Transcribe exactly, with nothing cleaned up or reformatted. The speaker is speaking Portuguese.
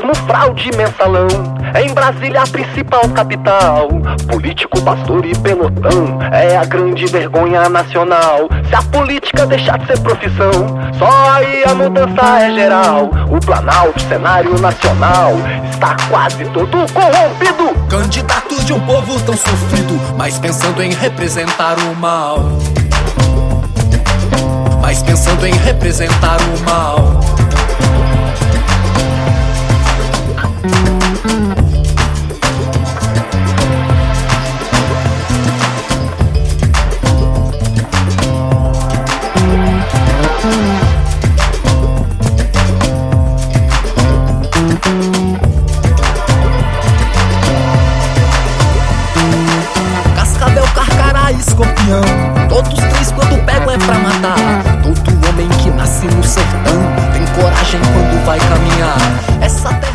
Turismo, fraude, mensalão. Em Brasília, a principal capital. Político, pastor e pelotão. É a grande vergonha nacional. Se a política deixar de ser profissão, só aí a mudança é geral. O Planalto, cenário nacional, está quase todo corrompido. Candidatos de um povo tão sofrido, mas pensando em representar o mal. Mas pensando em representar o mal. Cascavel, Carcará, Escorpião, todos três quando pegam é pra matar. Todo homem que nasce no sertão tem coragem quando vai caminhar. Essa terra